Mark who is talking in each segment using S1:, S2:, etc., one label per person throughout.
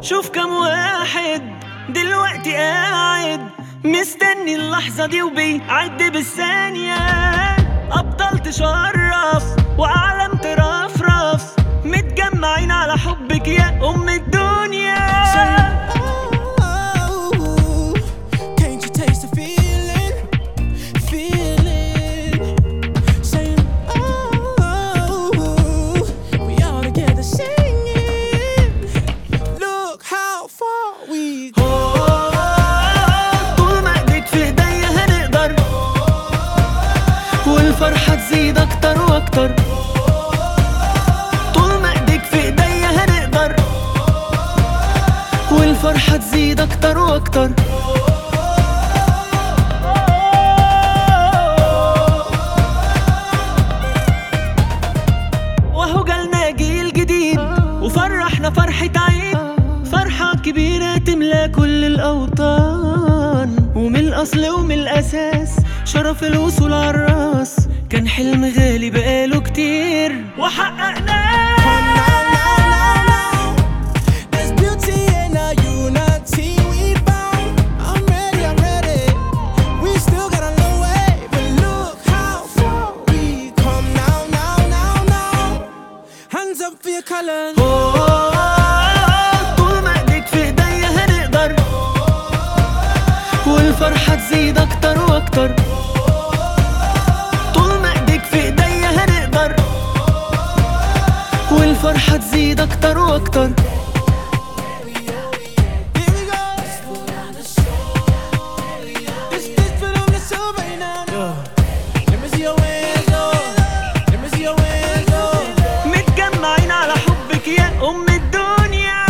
S1: شوف كم واحد دلوقتي قاعد مستني اللحظة دي وبيعد بالثانية. أبطال تشرف وأعلام ترفرف متجمعين على حبك يا أم الدنيا. والفرحة تزيد أكتر وأكتر، طول ما إيديك في إيديا هنقدر، والفرحة تزيد أكتر وأكتر. وهو جالنا جيل جديد وفرحنا فرحة عيد، فرحة كبيرة تملى كل الأوطان، ومن الأصل ومن الأساس شرف الوصول عالراس كان حلم غالي بقاله كتير وحققناه. طول ما ايديك في ايديا هنقدر، والفرحة تزيد اكتر واكتر، طول ما ايديك في ايديا هنقدر، والفرحة تزيد اكتر واكتر. متجمعين على حبك يا أم الدنيا.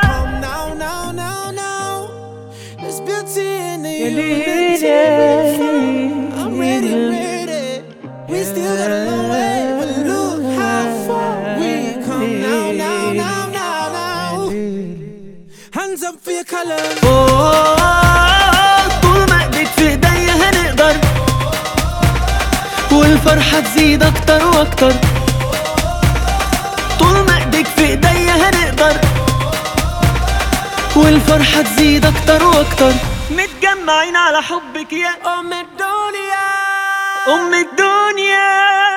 S2: I'm ready. We still got a long way, but look how far we come now. Hands up for your color.
S1: طول ما ايديك في ايديا هنقدر، والفرحة تزيد اكتر واكتر، طول ما ايديك في ايديا هنقدر، والفرحة تزيد اكتر واكتر. متجمعين على حبك يا
S2: أم الدنيا.
S1: أم الدنيا.